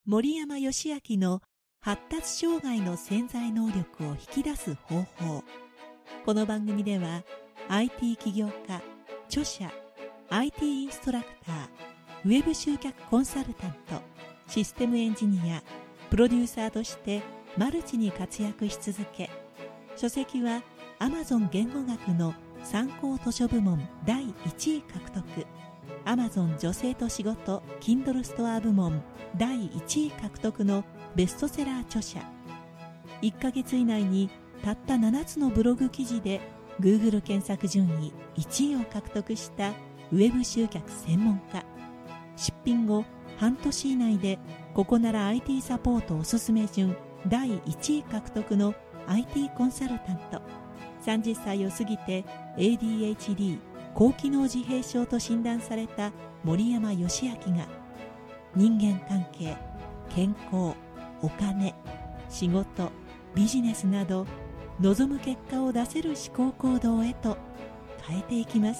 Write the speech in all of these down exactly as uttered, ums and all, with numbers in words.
森山義明の発達障害の潜在能力を引き出す方法。この番組では アイティー 起業家、著者、アイティー インストラクター、ウェブ集客コンサルタント、システムエンジニア、プロデューサーとしてマルチに活躍し続け、書籍は Amazon 言語学の参考図書部門だいいちい獲得、Amazon 女性と仕事 Kindle ストア部門だいいちい獲得のベストセラー著者。いっかげつ以内にたったななつのブログ記事で Google 検索順位いちいを獲得したウェブ集客専門家。出品後半年以内でここなら アイティー サポートおすすめ順だいいちい獲得の アイティー コンサルタント。さんじゅっさいを過ぎて エーディーエイチディー 高機能自閉症と診断された森山義明が、人間関係、健康、お金、仕事、ビジネスなど望む結果を出せる思考行動へと変えていきます。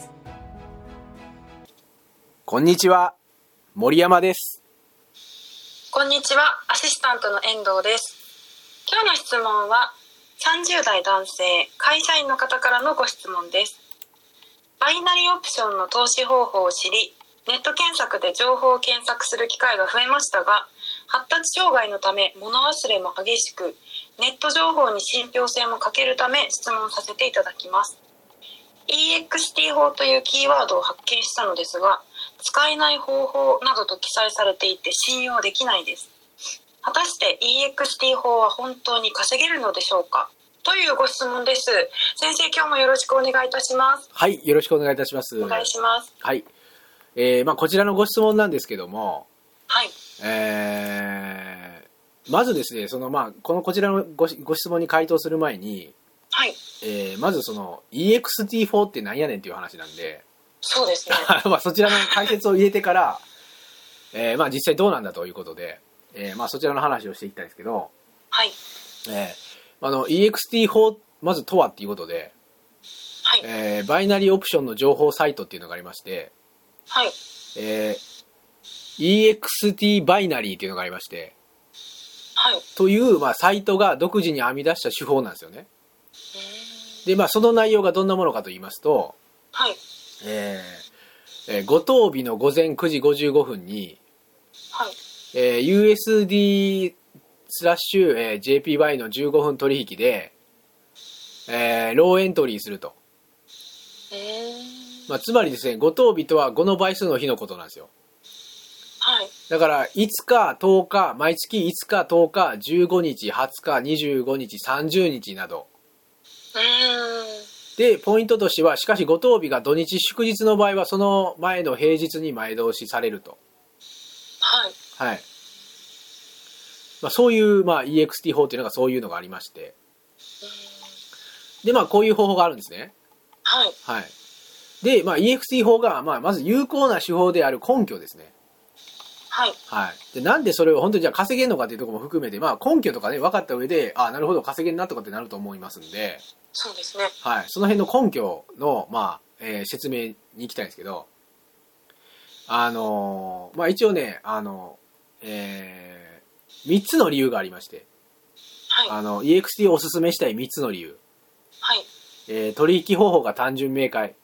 こんにちは、森山です。 こんにちは、アシスタントの遠藤です。今日の質問はさんじゅうだい男性会社員の方からのご質問です。バイナリーオプションの投資方法を知り、ネット検索で情報を検索する機会が増えましたが、発達障害のため物忘れも激しく、ネット情報に信憑性も欠けるため質問させていただきます。 イーエックスティー 法というキーワードを発見したのですが、使えない方法などと記載されていて信用できないです。果たして イーエックスティー 法は本当に稼げるのでしょうか、というご質問です。先生、今日もよろしくお願いいたします。 はい、よろしくお願いいたします。 お願いします。 はい、えーまあ、こちらのご質問なんですけども、 はい、 えー、まずですね、そのまあこのこちらの ご, ご質問に回答する前に、 はい、 えー、まずその イーエックスティー 法って何やねんっていう話なんで、 そうですねまあそちらの解説を入れてから、えーまあ、実際どうなんだということで、えーまあ、そちらの話をしていきたいんですけど、 はい、 えー、あの イーエックスティー 法まずとはっていうことで、 はい、 えー、バイナリーオプションの情報サイトっていうのがありまして、 はい、 えー、イーエックスティー バイナリーっていうのがありまして、 はい、 という、まあ、サイトが独自に編み出した手法なんですよね。で、まあ、その内容がどんなものかと言いますと、 はい、 えーえー、ご等日の午前くじごじゅうごふんに、 はい、 えー、ユーエスディー スラッシュ、えー、ジェーピーワイ のじゅうごふん取引で、えー、ローエントリーすると。 えーまあ、つまりですね、ご等日とはごの倍数の日のことなんですよ。 はい、 だからいつか、とおか、毎月いつか、とおか、じゅうごにち、はつか、にじゅうごにち、さんじゅうにちなど。 うーんで、ポイントとしては、しかしご等日が土日祝日の場合はその前の平日に前倒しされると。 はい、 はい。まあ、そういう、まあ、イーエックスティー 法っていうのがそういうのがありまして。で、まあ、こういう方法があるんですね。 はい、 はい。で、まあ、イーエックスティー 法が、まあ、まず有効な手法である根拠ですね。 はい、 はい。で、なんでそれを本当にじゃあ稼げるのかっていうところも含めて、まあ、根拠とかね、分かった上で、あ、なるほど、稼げるなとかってなると思いますんで、 そうですね。 はい。その辺の根拠の、まあ、えー説明に行きたいんですけど、あのーまあ、一応ね、あの、えー、みっつの理由がありまして、 はい、 あの、イーエックスティー をおすすめしたいみっつの理由。 はい、 えー、取引方法が単純明快。 うん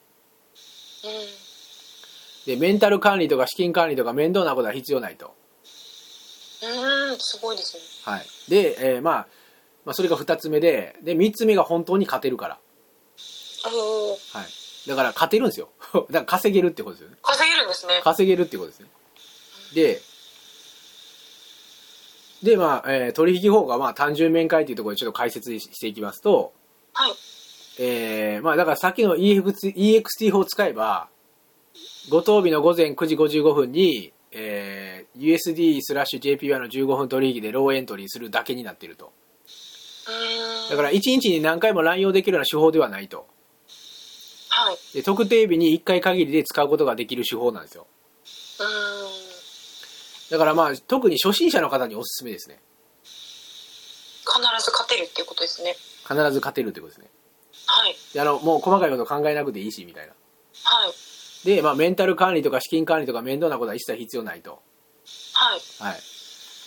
で、メンタル管理とか資金管理とか面倒なことは必要ないと。 うーん、すごいですね。 はい。で、えーまあ、まあ、それがふたつめで、で、みっつめが本当に勝てるから。 おー、 はい。だから勝てるんですよ。だから稼げるってことですよね。 稼げるんですね。 稼げるってことですね。で、で、まあ、えー取引方法がまあ単純明快というところでちょっと解説していきますと、 はい、 えー、まあだからさっきの イーエックスティー 法を使えば、ご等日の午前くじごじゅうごふんに、えー、ユーエスディー スラッシュ ジェーピーワイ のじゅうごふん取引でローエントリーするだけになっていると。 うーん、 だからいちにちに何回も乱用できるような手法ではないと。 はい、 で、特定日にいっかい限りで使うことができる手法なんですよ。 うーん、 だからまあ特に初心者の方におすすめですね。 必ず勝てるっていうことですね。 必ず勝てるってことですね。 はい、 で、あの、もう細かいこと考えなくていいしみたいな。 はい、 で、まあ、メンタル管理とか資金管理とか面倒なことは一切必要ないと。 はい、 はい。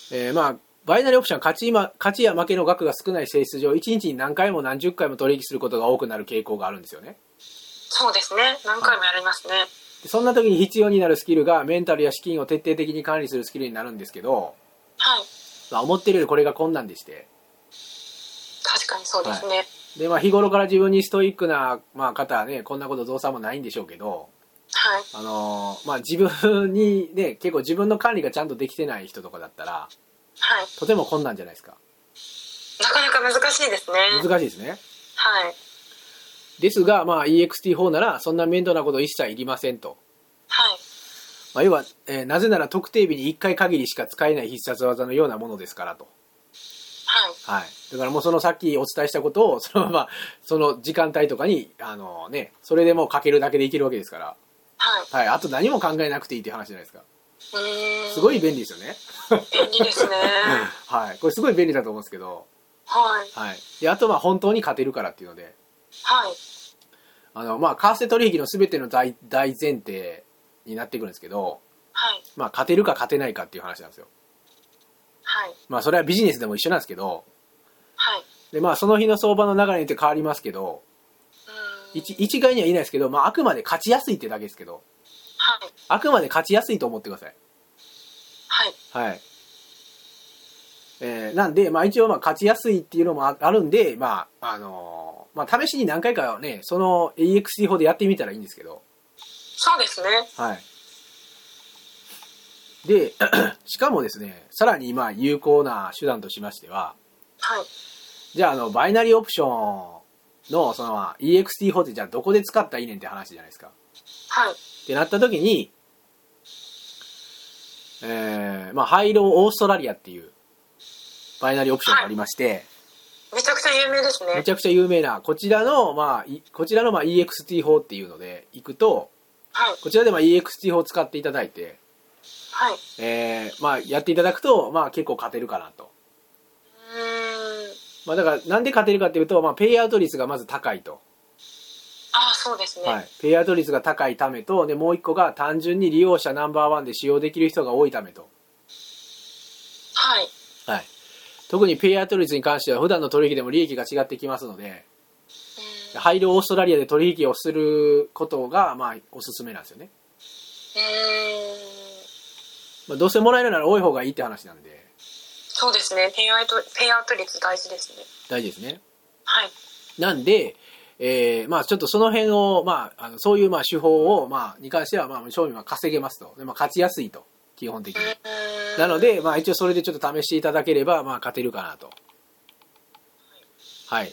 えー、まあバイナリーオプションは勝ち、ま、勝ちや負けの額が少ない性質上、いちにちに何回も何十回も取引することが多くなる傾向があるんですよね。 そうですね。何回もやりますね。はい、 そんな時に必要になるスキルがメンタルや資金を徹底的に管理するスキルになるんですけど、 はい。 まあ、思ってるよりこれが困難でして。 確かにそうですね。 はい、でまあ、日頃から自分にストイックな、まあ、方はね、こんなこと造作もないんでしょうけど、 はい。 あのー、まあ自分にね、結構自分の管理がちゃんとできてない人とかだったら、 はい、 とても困難じゃないですか。 なかなか難しいですね。 難しいですね。 はい。 ですが、まあ、イーエックスティーフォー ならそんな面倒なこと一切いりませんと。 はい。 まあ、要は、えー、なぜなら特定日にいっかい限りしか使えない必殺技のようなものですからと。 はい。 はい。だからもうそのさっきお伝えしたことをそのままその時間帯とかにあのね、それでもうかけるだけでいけるわけですから。 はい。 はい。あと何も考えなくていいっていう話じゃないですか。 うーん。 すごい便利ですよね。 便利ですね。 はい。これすごい便利だと思うんですけど。 はい。 はい。で、あとまあ本当に勝てるからっていうので。 はい。 あの、まあ、為替取引の全ての大、大前提になってくるんですけど、 はい。 まあ、勝てるか勝てないかっていう話なんですよ。 はい。 まあ、それはビジネスでも一緒なんですけど、 はい。 で、まあ、その日の相場の流れによって変わりますけど、 うーん。 一、一概には言えないですけど、まあ、あくまで勝ちやすいってだけですけど、 はい。 あくまで勝ちやすいと思ってください。 はい。 はい。えー、なんで、まあ、一応、まあ、勝ちやすいっていうのもあるんで、まあ、あのー、まあ、試しに何回かね、その イーエックスティー 法でやってみたらいいんですけど、 そうですね。 はい。で、しかもですね、さらに今有効な手段としましては、 はい。 じゃあ、あの、バイナリーオプションの、その、イーエックスティー 法ってじゃあどこで使ったらいいねんって話じゃないですか。 はい。 ってなった時に、えー、まあ、ハイローオーストラリアっていうバイナリーオプションがありまして、 めちゃくちゃ有名ですね。 めちゃくちゃ有名な、こちらの、まあ、こちらの、まあ、イーエックスティー 法っていうので行くと、 はい。 こちらで、まあ、イーエックスティー 法を使っていただいて、 はい。 えー、まあ、やっていただくと、まあ、結構勝てるかなと。 うーん。 まあ、だから、なんで勝てるかっていうと、まあ、ペイアウト率がまず高いと。 ああ、そうですね。 はい。ペイアウト率が高いためと、で、もう一個が単純に利用者ナンバーワンで使用できる人が多いためと。 はい。 はい。特にペイアウト率に関しては、普段の取引でも利益が違ってきますので、 うーん。 ハイローオーストラリアで取引をすることが、まあ、おすすめなんですよね。 うーん。 まあ、どうせもらえるなら多い方がいいって話なんで。 そうですね。ペイアウト、ペイアウト率大事ですね。 大事ですね。 はい。 なんで、えー、まあちょっとその辺を、まあ、あのそういうまあ手法を、まあ、に関しては、まあ、商品は稼げますと。でまあ、勝ちやすいと。基本的に。なので、まあ一応それでちょっと試していただければ、まあ勝てるかなと。はい。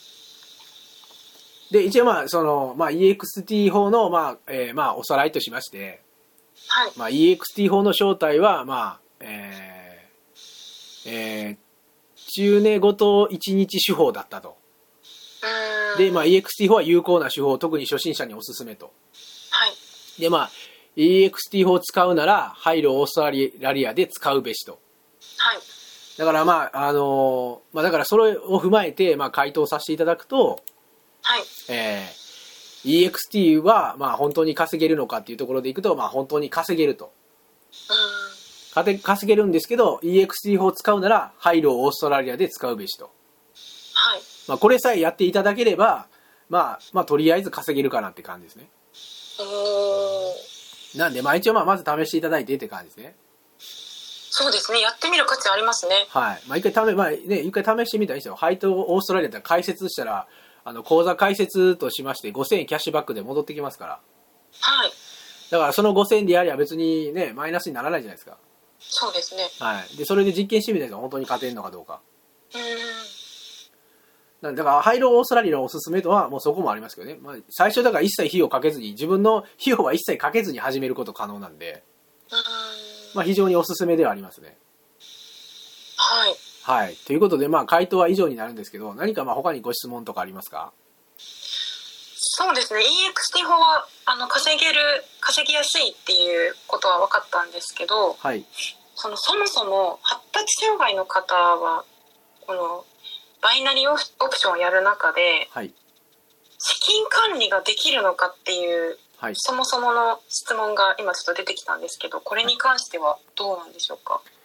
で、一応まあ、その、まあ イーエックスティー 法の、まあ、えー、まあおさらいとしまして、 はい。 まあ イーエックスティー 法の正体は、まあ、えー、えー、中値ごといちにち手法だったと。 うーん。 で、まあ イーエックスティー 法は有効な手法、特に初心者におすすめと。 はい。 で、まあ、イーエックスティー 法を使うなら、ハイローオーストラリアで使うべしと。 はい。 だからまあ、あのー、まあだからそれを踏まえて、まあ回答させていただくと、 はい。 えー、イーエックスティー は、まあ本当に稼げるのかっていうところでいくと、まあ本当に稼げると。 うーん。 稼げるんですけど、イーエックスティー 法を使うなら、ハイローオーストラリアで使うべしと。 はい。 まあこれさえやっていただければ、まあ、まあとりあえず稼げるかなって感じですね。 うーん。 なんで、まあ一応まあまず試していただいてって感じですね。 そうですね。やってみる価値ありますね。 はい。まあ一回試、まあね、一回試してみたらいいですよ。ハイトオーストラリアだったら解説したら、あの、口座開設としましてごせんえんキャッシュバックで戻ってきますから。 はい。 だからそのごせんえんでやりゃ別にね、マイナスにならないじゃないですか。 そうですね。 はい。で、それで実験してみたら本当に勝てるのかどうか。 うーん。 だから、ハイローオーストラリアのおすすめとはもうそこもありますけどね。まあ、最初だから一切費用かけずに、自分の費用は一切かけずに始めること可能なんで、 うーん。 まあ非常におすすめではありますね。 はい。 はい。ということで、まあ回答は以上になるんですけど、何かまあ他にご質問とかありますか？ そうですね。イーエックスティー 法は、あの、稼げる、稼ぎやすいっていうことは分かったんですけど、 はい。 その、そもそも発達障害の方は、この、バイナリーオプションをやる中で、 はい。 資金管理ができるのかっていう、 はい。 そもそもの質問が今ちょっと出てきたんですけど、これに関してはどうなんでしょうか？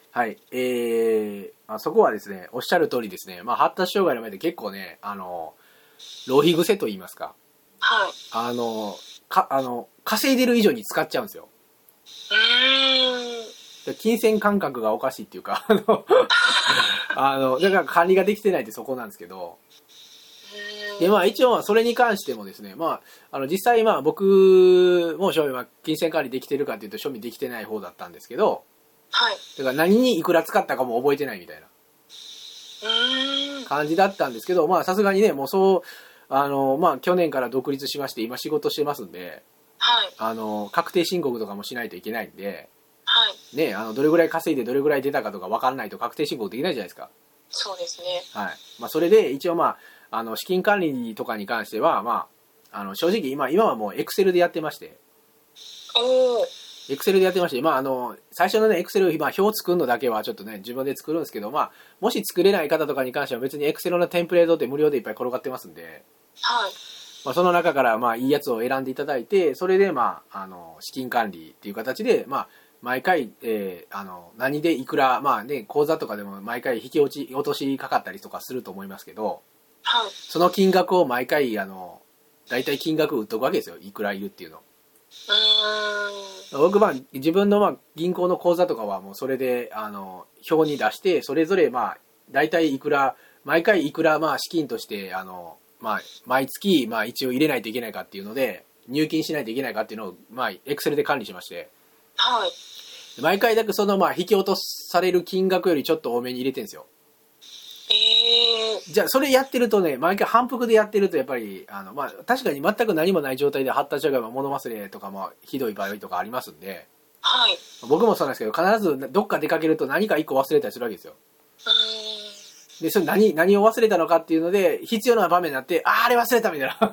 はい、えー、あそこはですね、おっしゃる通りですね、まあ、発達障害の前で結構ね、あの浪費癖と言いますか、 はい。 あのかあの稼いでる以上に使っちゃうんですよ。 うーん。 金銭感覚がおかしいっていうかあのあのだから管理ができてないってそこなんですけど、でまあ一応それに関してもですね、まあ、あの実際まあ僕も正味は金銭管理できてるかというと正味できてない方だったんですけど、 はい。 だから何にいくら使ったかも覚えてないみたいなうーん。 感じだったんですけど、まあさすがにねもうそうあのまあ去年から独立しまして今仕事してますんで、 はい。 あの確定申告とかもしないといけないんで、 はい。 ね、あのどれぐらい稼いでどれぐらい出たかとか分かんないと確定申告できないじゃないですか。 そうですね。 はい。まあ、それで一応まああの資金管理とかに関してはまああの正直今今はもうエクセルでやってまして、 おお。 エクセルでやってまして、まああの最初のねエクセルまあ表作るのだけはちょっとね自分で作るんですけど、まあもし作れない方とかに関しては別にエクセルのテンプレートって無料でいっぱい転がってますんで、 はい。 まあ、その中からまあいいやつを選んでいただいて、それでまああの資金管理っていう形でまあ毎回、えー、あの何でいくら、まあね、口座とかでも毎回引き落ち落としかかったりとかすると思いますけど、 はい。 その金額を毎回あの大体金額売っとくわけですよ、いくらいるっていうの。 うーん。 僕まあ自分のまあ銀行の口座とかはもうそれであの表に出して、それぞれまあ大体いくら毎回いくらまあ資金としてあの、まあ、毎月まあ一応入れないといけないかっていうので入金しないといけないかっていうのをまあエクセルで管理しまして、 はい。 毎回だけそのまあ引き落とされる金額よりちょっと多めに入れてるんですよ。 えー。 じゃあそれやってるとね、毎回反復でやってるとやっぱりあの、まあ、確かに全く何もない状態で発達障害も物忘れとかもひどい場合とかありますんで、 はい。 僕もそうなんですけど必ずどっか出かけると何か一個忘れたりするわけですよ。 うーん。 でそれ 何, 何を忘れたのかっていうので必要な場面になって、あああれ忘れたみたいな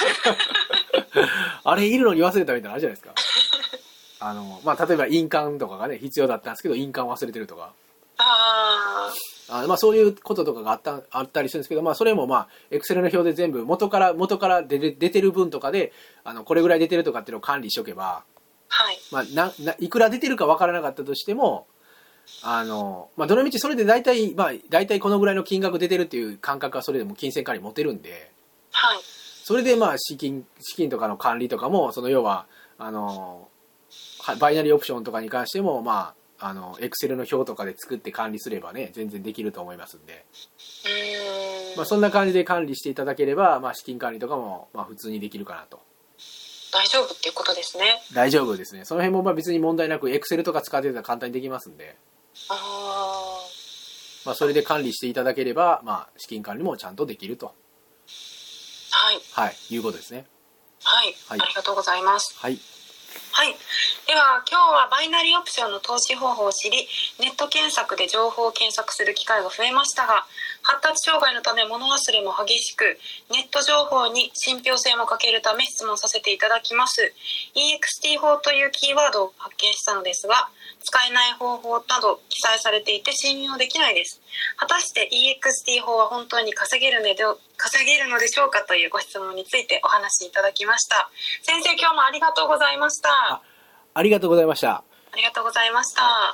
あれいるのに忘れたみたいなのあるじゃないですか。あの、まあ、例えば印鑑とかがね必要だったんですけど印鑑忘れてるとか、 ああまあそういうこととかがあった、あったりするんですけど、まあそれもまあ、エクセルの表で全部元から、元から出て、出てる分とかで、あの、これぐらい出てるとかっていうのを管理しておけば、 はい。 まあ、な、な、いくら出てるかわからなかったとしても、あの、まあどのみちそれで大体、まあ大体このぐらいの金額出てるっていう感覚はそれでも金銭管理持てるんで、 はい。 それでまあ資金、資金とかの管理とかも、その要は、あの、バイナリーオプションとかに関しても、まあ、あのエクセルの表とかで作って管理すればね全然できると思いますんで、 うーん。 まあ、そんな感じで管理していただければ、まあ、資金管理とかもまあ普通にできるかなと。 大丈夫っていうことですね。 大丈夫ですね。その辺もまあ別に問題なくエクセルとか使ってたら簡単にできますんで、 あまあ、それで管理していただければ、まあ、資金管理もちゃんとできると、 あ。はい。 はい、いうことですね。 はい。 はいありがとうございます。 はい。 はい。では今日はバイナリーオプションの投資方法を知り、ネット検索で情報を検索する機会が増えましたが、発達障害のため物忘れも激しく、ネット情報に信憑性も欠けるため質問させていただきます。イーエックスティー 法というキーワードを発見したのですが、使えない方法など記載されていて信用できないです。果たして イーエックスティー 法は本当に稼げるので稼げるのでしょうかというご質問についてお話しいただきました。先生、今日もありがとうございました。 あ、ありがとうございました。 ありがとうございました。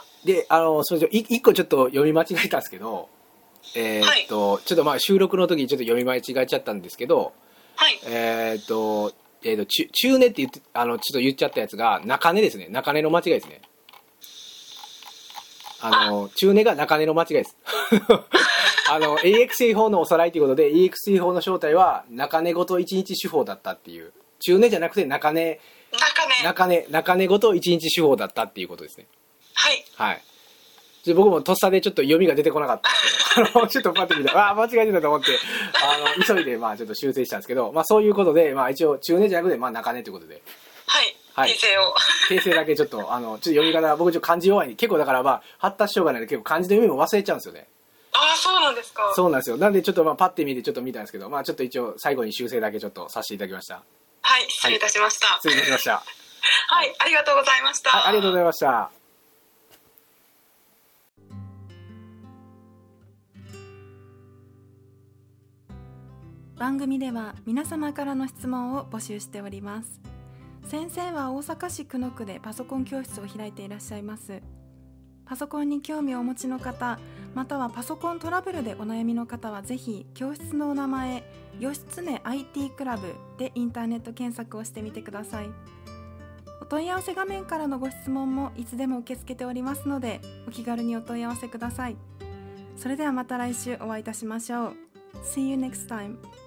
で、あの、それい一個ちょっと読み間違えたんですけど、えーっと、はい、ちょっとまあ収録の時にちょっと読み間違えちゃったんですけど、 はい。 えーっと、えーっと、中、中根って言って、あの、ちょっと言っちゃったやつが、中根ですね。中根の間違いですね。あの、中根が中根の間違いです。あの、エーエックスティー 法のおさらいということで、エーエックスティー 法の正体は、中根ごと一日手法だったっていう。中根じゃなくて中根、 中根。 中根、中根ごと一日手法だったっていうことですね。 はい。 はい。で僕もとっさでちょっと読みが出てこなかったんですけど、あの、ちょっとパッて見て、ああ、間違えてたと思って、あの、急いで、まあちょっと修正したんですけど、まあそういうことで、まあ一応、中根じゃなくて、まあ中根ということで。 はい。 はい。 訂正を。 訂正だけちょっと、あの、ちょっと読み方、僕ちょっと漢字弱いんで、結構だからまあ、発達障害なんで結構漢字の読みも忘れちゃうんですよね。 ああ、そうなんですか。 そうなんですよ。なんでちょっとまあパッて見てちょっと見たんですけど、まあちょっと一応最後に修正だけちょっとさせていただきました。 はい、失礼いたしました。 失礼いたしました。 はい、ありがとうございました。 はい、ありがとうございました。 番組では皆様からの質問を募集しております。先生は大阪市久野区でパソコン教室を開いていらっしゃいます。 パソコンに興味をお持ちの方、またはパソコントラブルでお悩みの方はぜひ教室のお名前、義経 アイティー クラブでインターネット検索をしてみてください。お問い合わせ画面からのご質問もいつでも受け付けておりますので、お気軽にお問い合わせください。それではまた来週お会いいたしましょう。See you next time.